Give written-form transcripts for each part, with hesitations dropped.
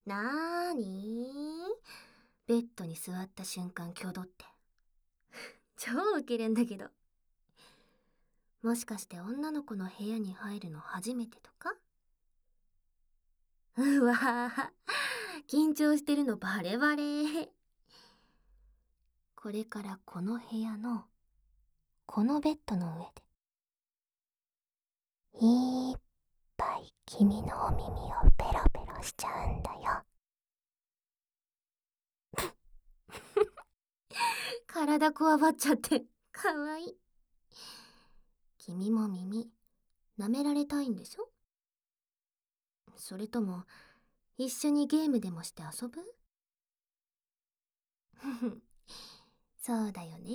なーにベッドに座った瞬間挙動って。超ウケるんだけど。もしかして女の子の部屋に入るの初めてとか？うわぁ、緊張してるのバレバレ。これからこの部屋の、このベッドの上で、いっぱい君のお耳をペロペロしちゃうんだよ。体こわばっちゃってかわいい。君も耳舐められたいんでしょ？それとも一緒にゲームでもして遊ぶ？そうだよね。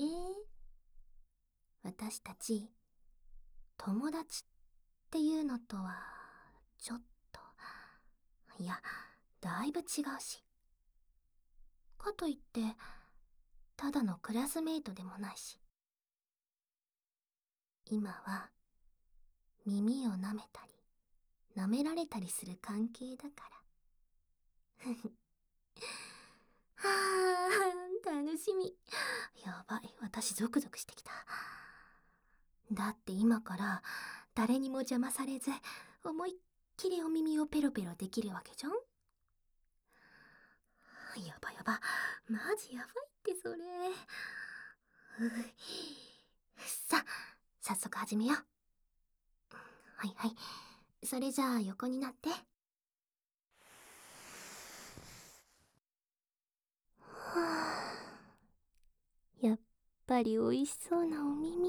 私たち友達っていうのとはちょっと、いや、だいぶ違うし、かといってただのクラスメイトでもないし、今は耳を舐めたり舐められたりする関係だから。はあ、楽しみ。やばい、私ゾクゾクしてきた。だって今から誰にも邪魔されず思いっきりお耳をペロペロできるわけじゃん。やばやば、マジやばいってそれ。さあ、早速始めよう。はいはい、それじゃあ横になって。やっぱりおいしそうなお耳。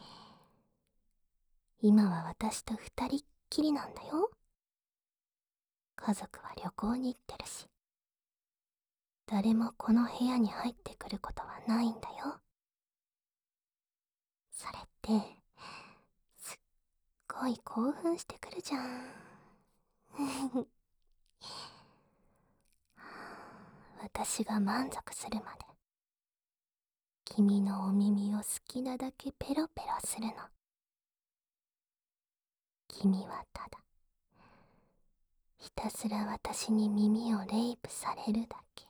今は私と二人っきりなんだよ。家族は旅行に行ってるし、誰もこの部屋に入ってくることはないんだよ。それってすっごい興奮してくるじゃん。私が満足するまで君のお耳を好きなだけペロペロするの。君はただひたすら私に耳をレイプされるだけ。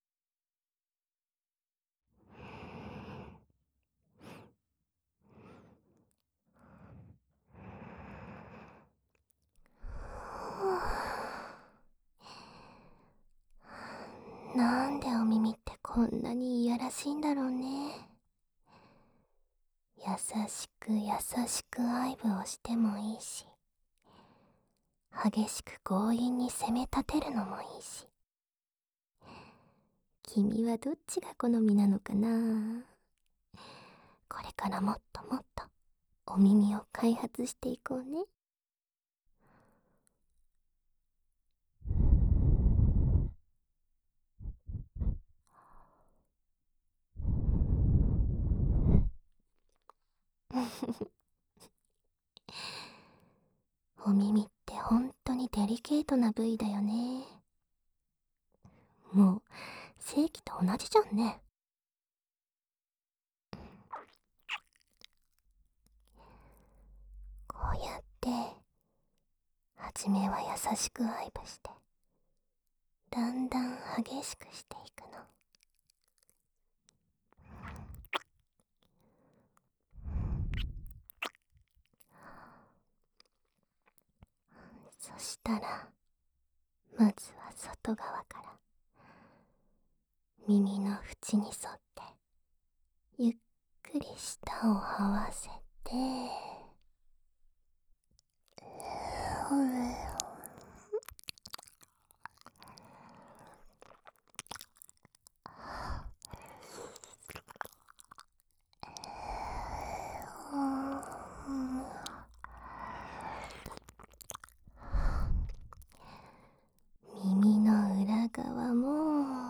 なんでお耳ってこんなにいやらしいんだろうね。優しく優しく愛撫をしてもいいし、激しく強引に攻め立てるのもいいし。君はどっちが好みなのかな？これからもっともっとお耳を開発していこうね。お耳って本当にデリケートな部位だよね。もう正規と同じじゃんね。こうやって初めは優しく愛撫して、だんだん激しくしていくの。そしたらまずは外側から耳の縁に沿ってゆっくり舌を這わせて、耳の裏側も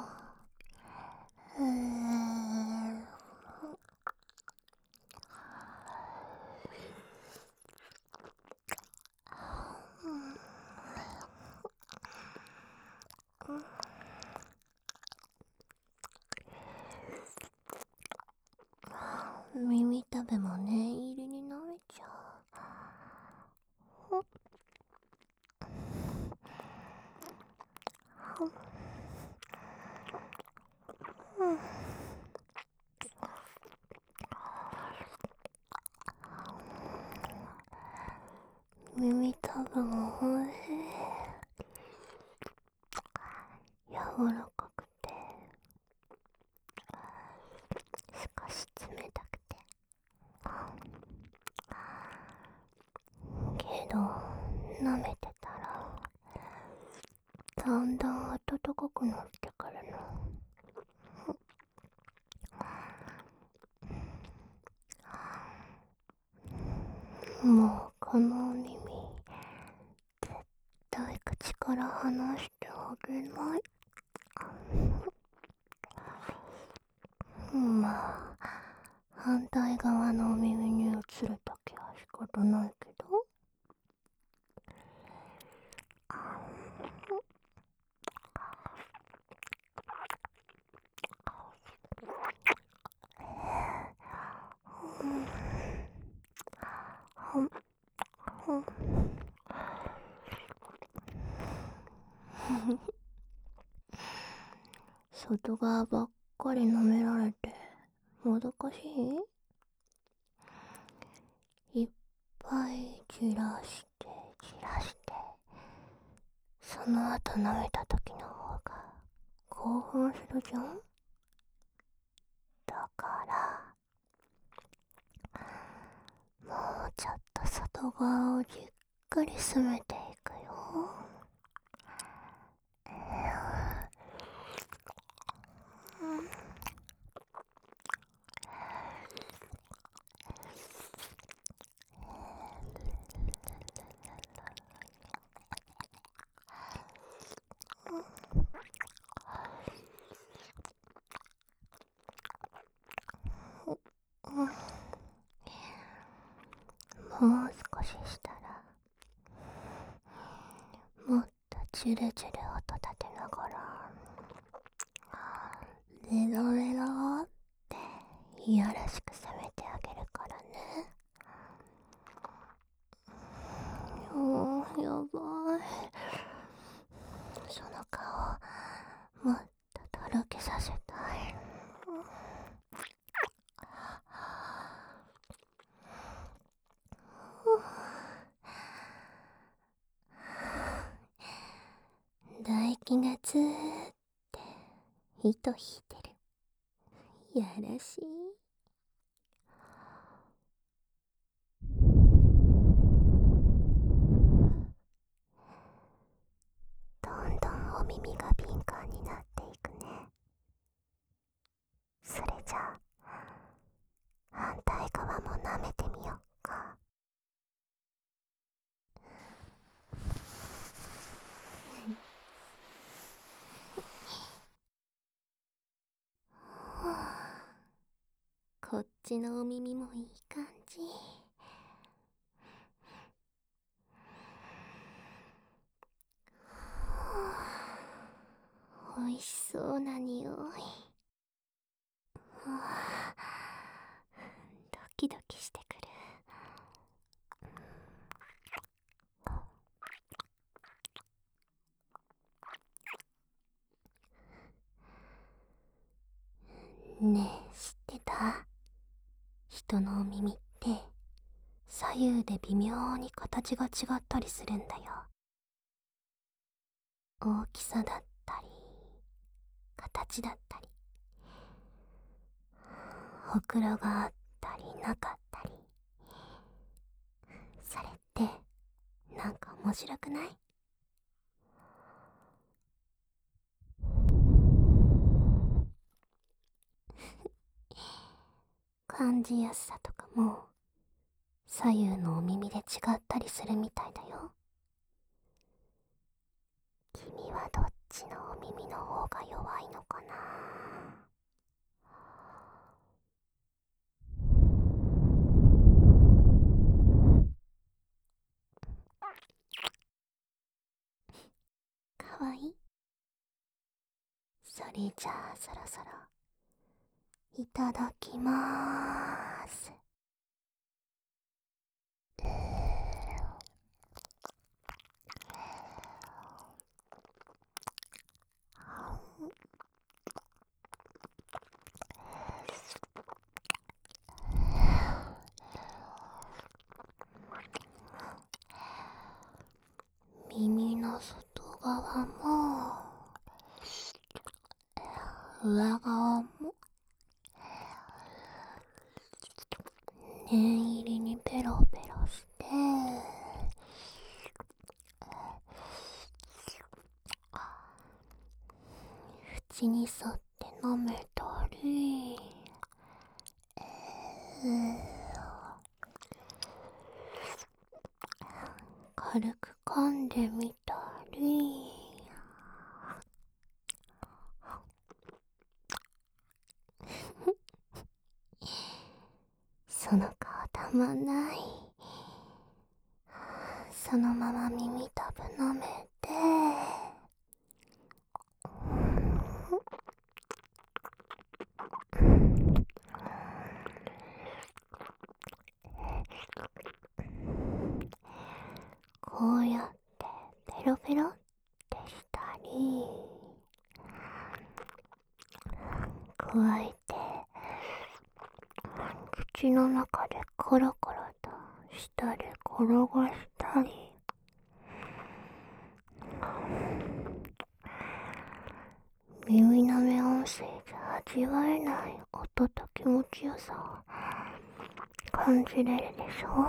耳たぶがおいしい。柔らかくて少し冷たくて、けど舐めてたらだんだん暖かくなってくるの。もうこのお耳絶対口から離してあげない。まあ反対側のお耳に移るときは仕方ないけど。外側ばっかり舐められてもどかしい？いっぱいじらしてその後舐めた時の方が興奮するじゃん。だからもうちょっと外側をじっくり攻めていくよ。もう少ししたらもっとチュルチュル音立てながらレロレロっていやらしく攻めてあげるからね。やばい。その顔もっととろけさせたい。唾液がツーって糸引いてる。やらしい。どんどんお耳が敏感になっていくね。それじゃあ反対側も舐めてみよっか。こっちのお耳もいい感じ。おいしそうな匂い。ドキドキしてくる。ねえ、知ってた？人のお耳って左右で微妙に形が違ったりするんだよ。大きさだったり形だったり、ほくろがあったりなかったり。それってなんか面白くない？感じやすさとかも左右のお耳で違ったりするみたいだよ。君はどっちのお耳の方が弱いのかな？かわいい。それじゃあそろそろいただきまーす。 上側も念入りにペロペロして口に沿って舐めたり、軽く噛んでみたり、その顔たまんない。そのまま耳たぶ舐めて、こうやってペロペロってしたり、加えて口の中でコロコロと舌で転がしたり、耳の目音声じゃ味わえない音と気持ちよさを感じれるでしょ。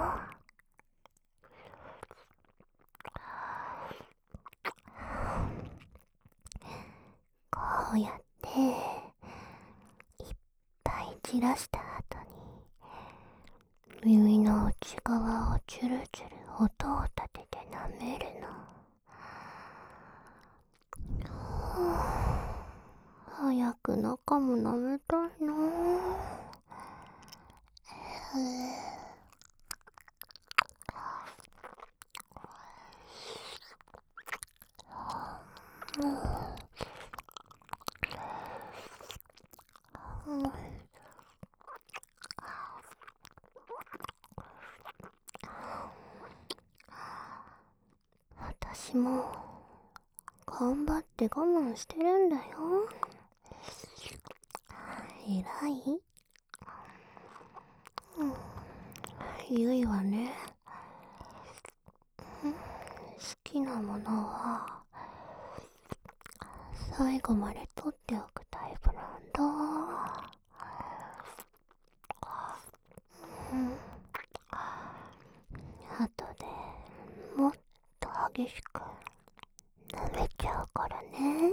こうやっていっぱい散らした後に耳の内側をチュルチュル音を立てて舐めるの。早く中も舐めたいな。私も頑張って我慢してるんだよ。偉い？ゆいはね、好きなものは最後まで取っておくタイプなんだ。後でもっと激しく舐めちゃうからね。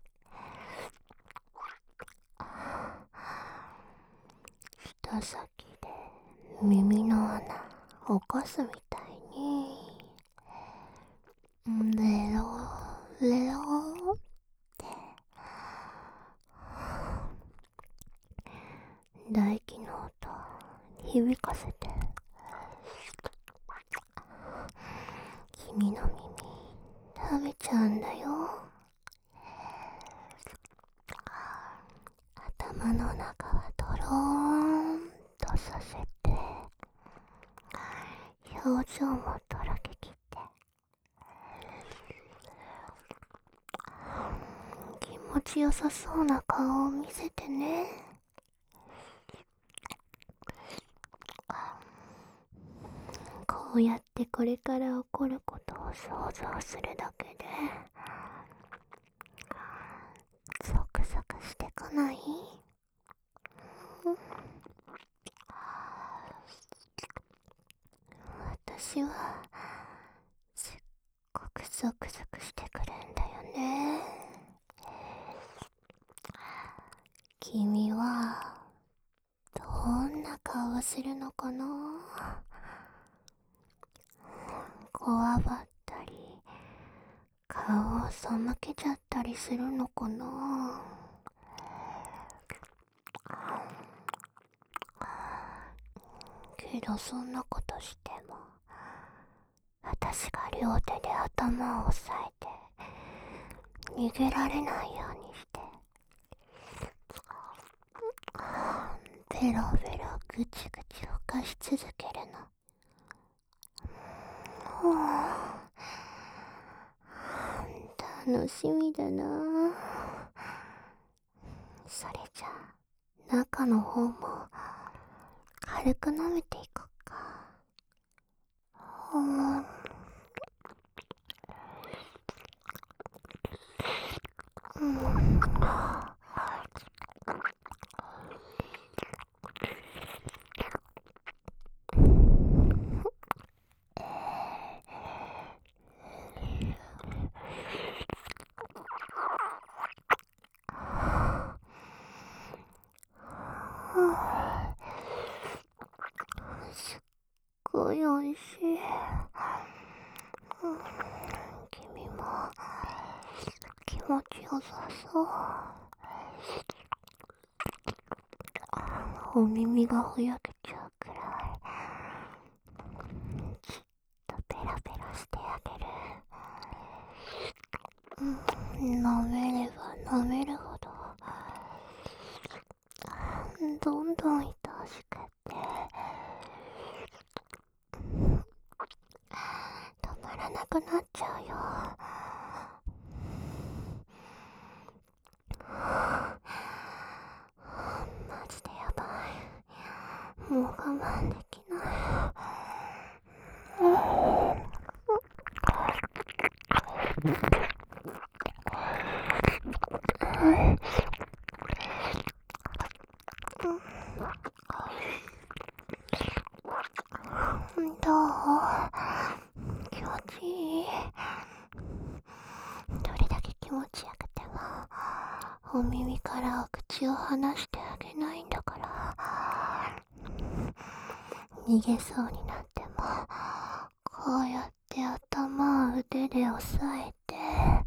舌先で耳の穴を起こすみたいにレロレロって唾液の音響かせて君の耳食べちゃうんだよ。頭の中はドローンとさせて、表情もとろけきって気持ちよさそうな顔を見せてね。こうやってこれから起こることを想像するだけでゾクゾクしてこない？私はすっごくゾクゾクしてくるんだよね。君はどんな顔をするのかな？こわばったり顔を背けちゃったりするのかな？けどそんなことしても私が両手で頭を押さえて逃げられないようにしてペロペロぐちぐちをかし続けるの。楽しみだな。それじゃあ中の方も軽く舐めていこっか。 しい。君も気持ちよさそう。お耳がふやけちゃうくらいじっとペラペラしてあげる。舐めれば舐めるほどどんどん愛おしくって止まらなくなっちゃうよ。マジでやばい。もう我慢できない。どう？気持ちいい？どれだけ気持ちよくてもお耳からお口を離してあげないんだから。逃げそうになってもこうやって頭を腕で押さえて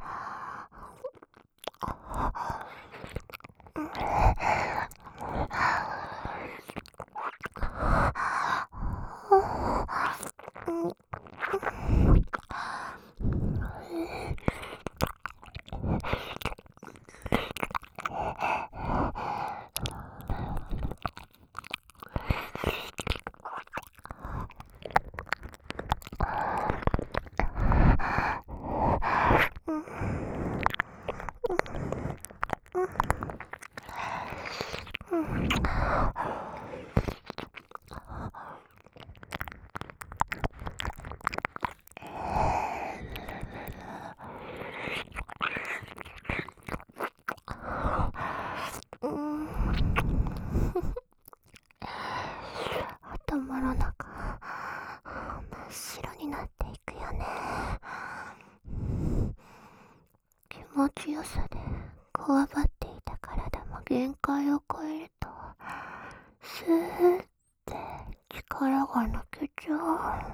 頭の中真っ白になっていくよね。気持ちよさでこわばっていた体も限界を超えるとスーって力が抜けちゃう。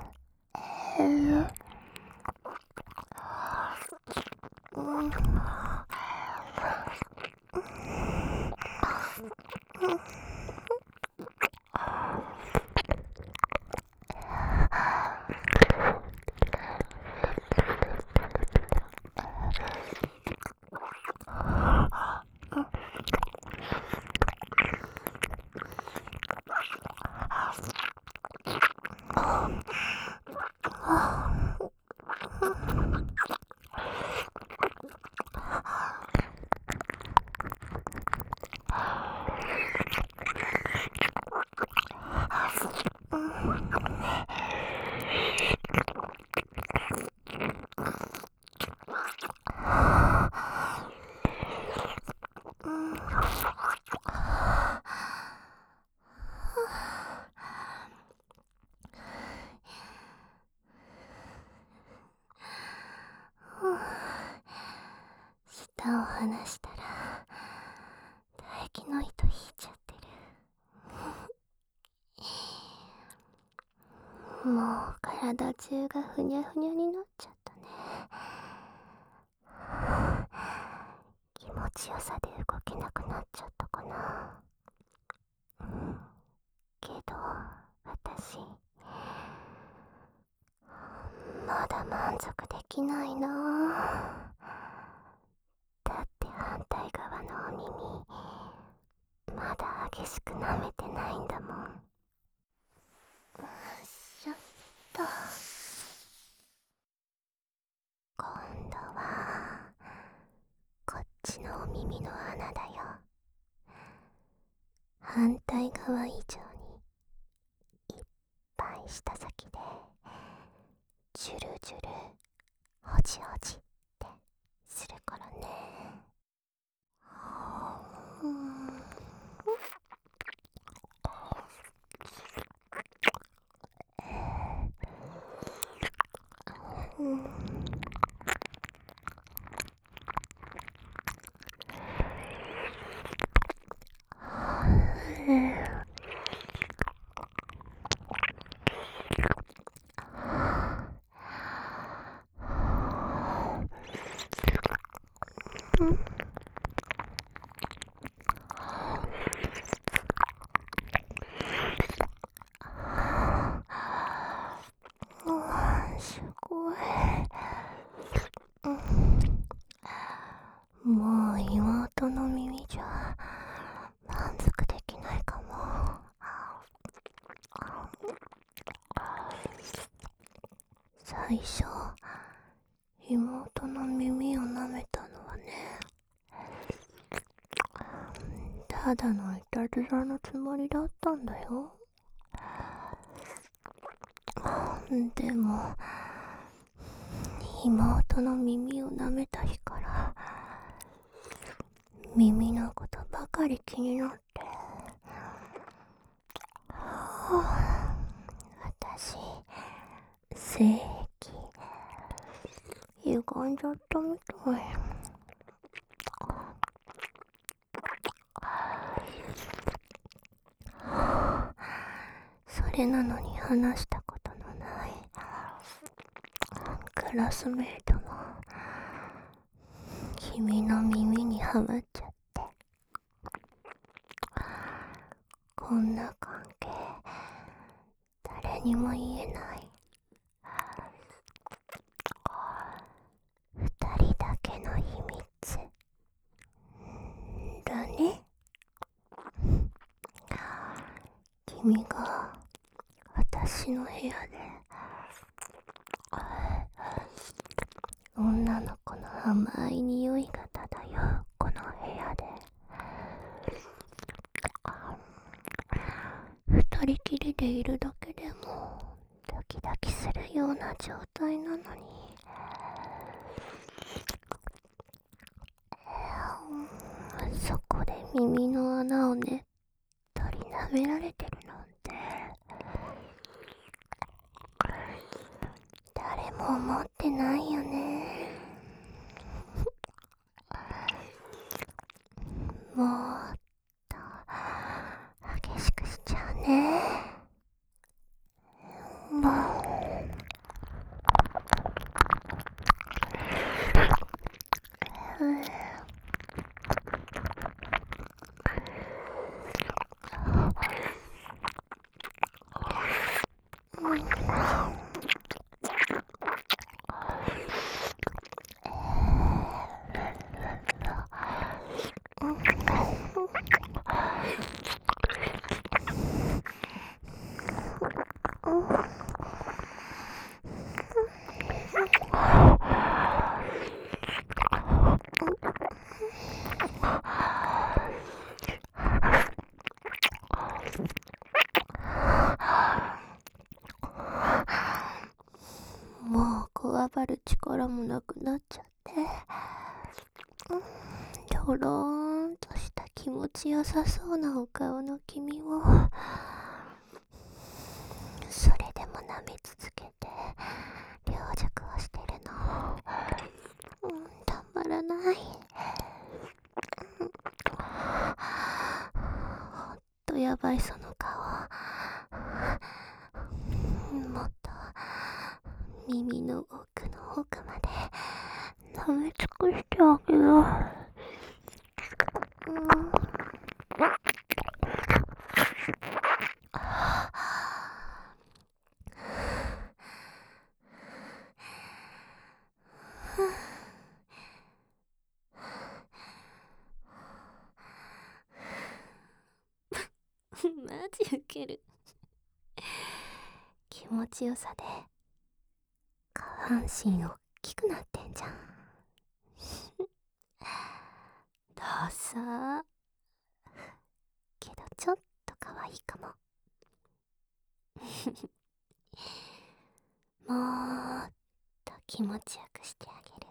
舌を離したら唾液の糸引いちゃってる。もう体中がふにゃふにゃになっちゃったね。気持ちよさで動けなくなっちゃったかな。けど私まだ満足できないな。だって反対側のお耳まだ激しく舐めてないんだもん。よいしょっと。今度はこっちのお耳の穴だよ。反対側以上にいっぱい舌先でジュルジュルほじほじってするからね。 最初妹の耳を舐めたのはね、ただのいたずらのつもりだったんだよ。でも妹の耳を舐めた日から耳のことばかり気になって、私性癖歪んじゃったみたい。それなのに話したことのないクラスメイトも君の耳にはまっちゃって、こんな関係誰にも言えない、二人だけの秘密だね。君が私の部屋で女の子の甘い匂いが漂うこの部屋で二人きりでいるだけでもドキドキするような状態なのに、そこで耳の穴をねっとり舐められてるなんて誰も思ってないよね。もっと激しくしちゃうね。もうこわばる力もなくなっちゃって、ドローンとした気持ちよさそうなお顔の君をそれでも舐め続けて凌辱をしてるの、たまらない。ほんとやばいその顔。もっと耳の奥の奥まで舐め尽くしてあげよう。マジウケる。気持ちよさで下半身大きくなってんじゃん。ダサーけどちょっと可愛いかも。もっと気持ちよくしてあげる。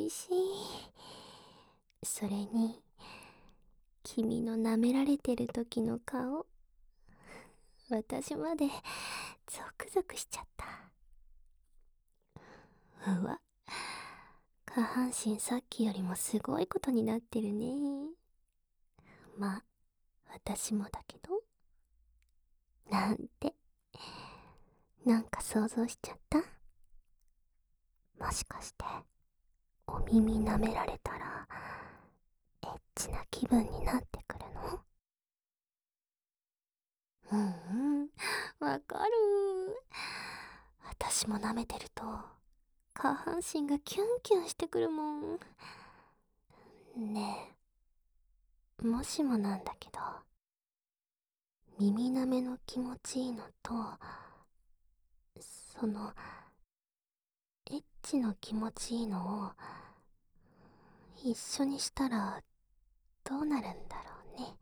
味しい。それに、君の舐められてる時の顔、私までゾクゾクしちゃった。うわ、下半身さっきよりもすごいことになってるね。まあ、私もだけど。なんて、なんか想像しちゃった？もしかして、お耳舐められたら、エッチな気分になってくるの？うんうん、わかる。私も舐めてると、下半身がキュンキュンしてくるもん。ねえ、もしもなんだけど、耳舐めの気持ちいいのと、その、エッチの気持ちいいのを、一緒にしたら、どうなるんだろうね。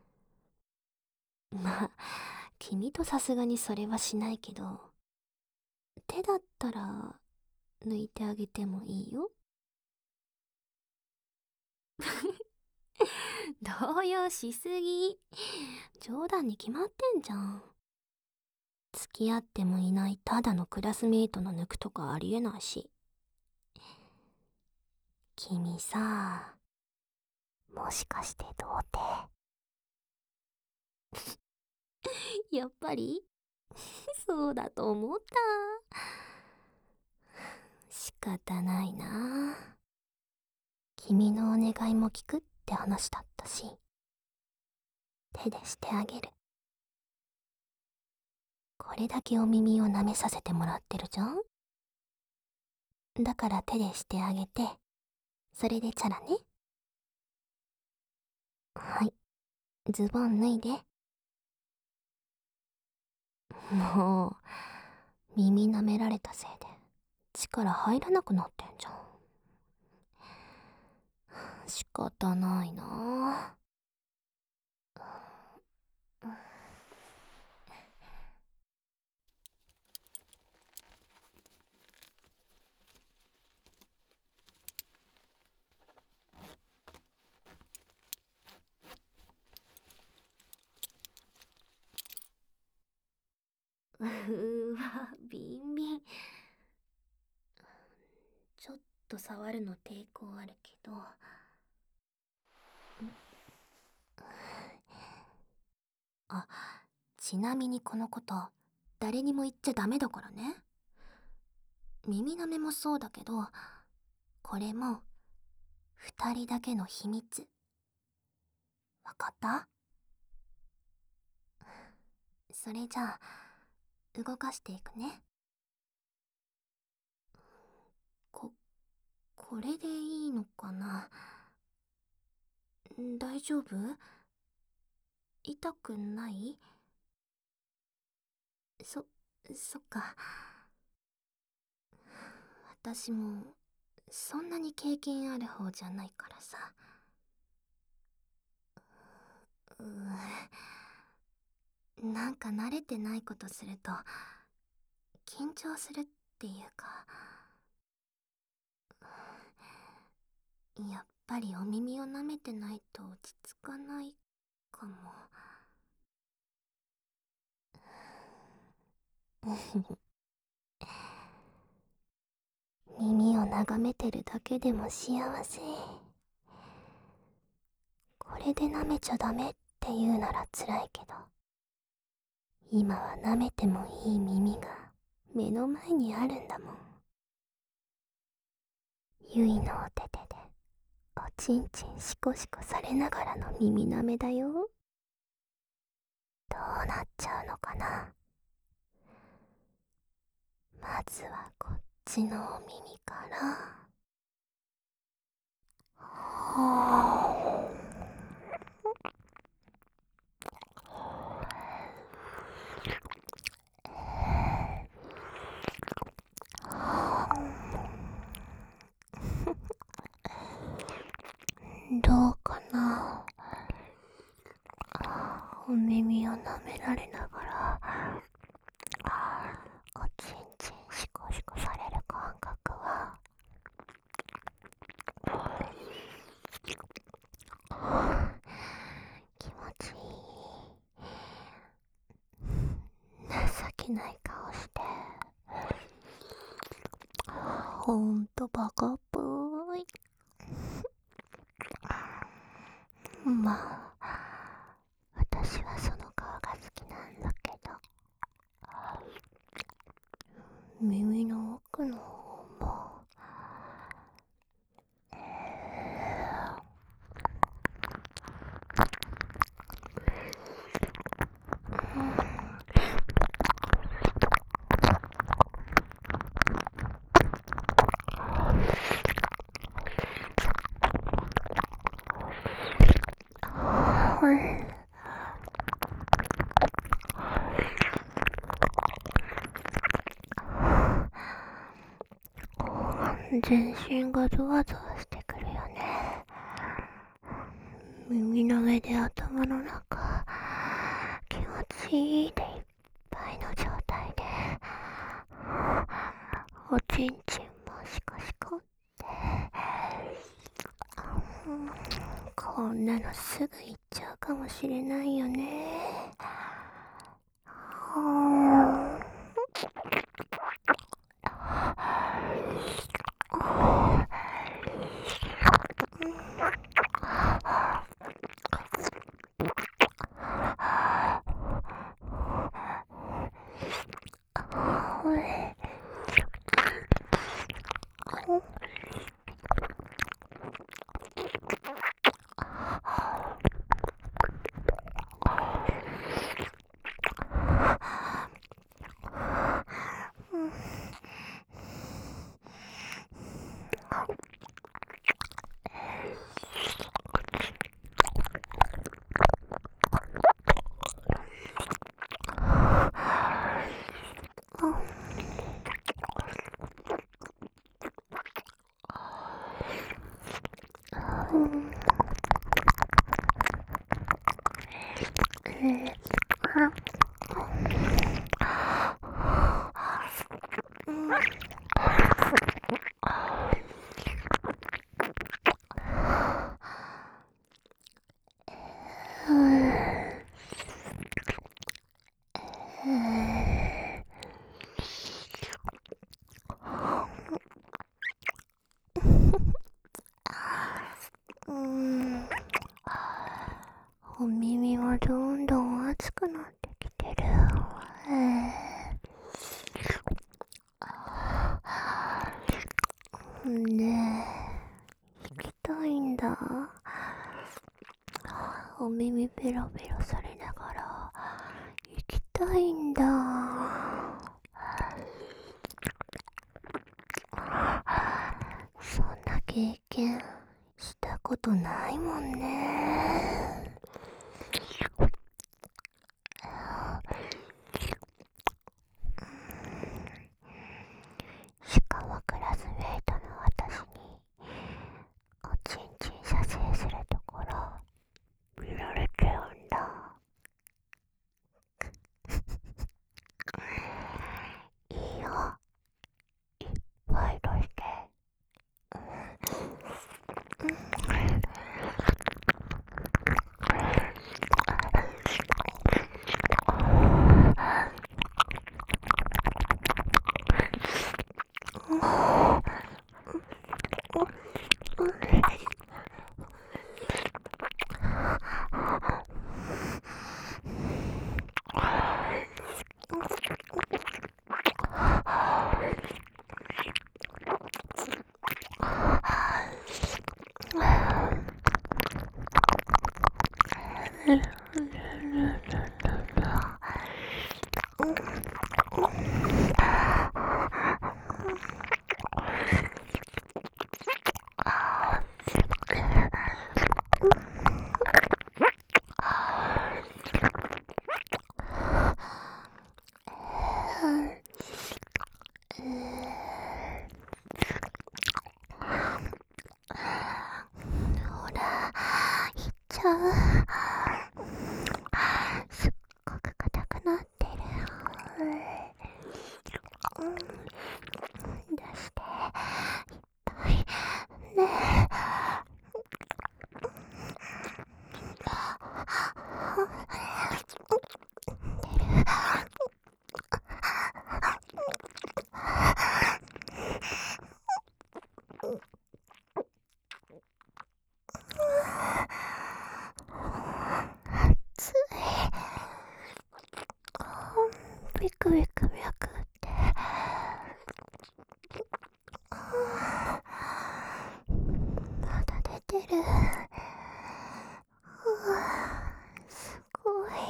まあ、君とさすがにそれはしないけど、手だったら、抜いてあげてもいいよ。動揺しすぎ。冗談に決まってんじゃん。付き合ってもいないただのクラスメイトの抜くとかありえないし。君さ、もしかして童貞？やっぱりそうだと思った。仕方ないな。君のお願いも聞くって話だったし、手でしてあげる。これだけお耳を舐めさせてもらってるじゃん。だから手でしてあげて、それでチャラね。はい、ズボン脱いで。もう、耳舐められたせいで、力入らなくなってんじゃん。仕方ないな。わ、ビンビン。ちょっと触るの抵抗あるけど。あ、ちなみにこのこと、誰にも言っちゃダメだからね。耳舐めもそうだけど、これも、二人だけの秘密。わかった？それじゃあ、動かしていくね。こ、これでいいのかな？大丈夫？痛くない？そっか。私も、そんなに経験ある方じゃないからさ。なんか慣れてないことすると、緊張するっていうか、やっぱりお耳を舐めてないと落ち着かないかも。耳を眺めてるだけでも幸せ。これで舐めちゃダメって言うなら辛いけど、今は舐めてもいい耳が目の前にあるんだもん。ゆいのお手手でおちんちんシコシコされながらの耳舐めだよ。どうなっちゃうのかな。まずはこっちのお耳から。はどうかな。お耳を舐められながら、おちんちんシコシコされる感覚は気ない顔して。ほんとバカっぽい。まあ、私はその顔が好きなんだけど、耳の奥の方も、全身がゾワゾワしてくるよね。耳の上で頭の中気持ちいいでいっぱいの状態で、おちんちんもシコシコって、こんなのすぐ行っちゃうかもしれないよね。お耳はどんどん熱くなってきてる。ねえ、行きたいんだ。お耳ペロペロされながら行きたいんだ。そんな経験したことないもんね。しかもクラスメイトの私におちんちん射精するところ見られてるんだ。いいよ、いっぱい出して。ほら、行っちゃう。すっごく硬くなってる。出して、いっぱいね。 る。すごい。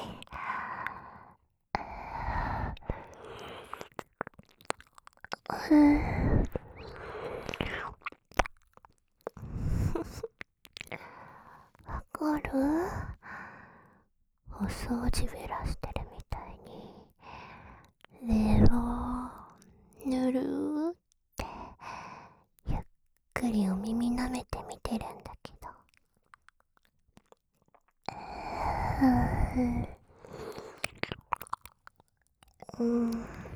わかる？お掃除べらしてるみたいに、レロぬるーってゆっくりお耳舐めてみてるんだけど。うん。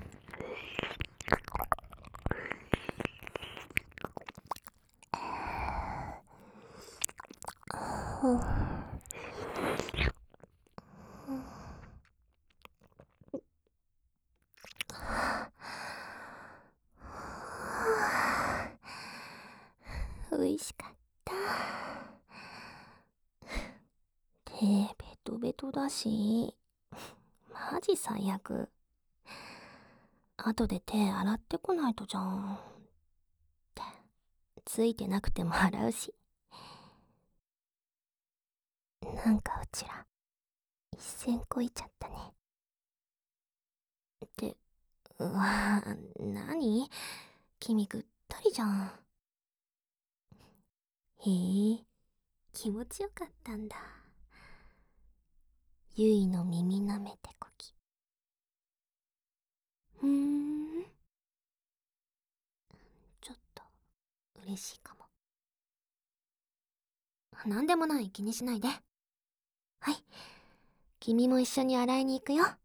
おいしかった。手ベトベトだし、マジ最悪。後で手洗ってこないとじゃん。ついてなくても洗うし。なんかうちら一線こいちゃったね。って、うわぁ、なに？君ぐったりじゃん。へえ、気持ちよかったんだ。ゆいの耳舐めてこき。ちょっと嬉しいかも。なんでもない、気にしないで。はい、君も一緒に洗いに行くよ。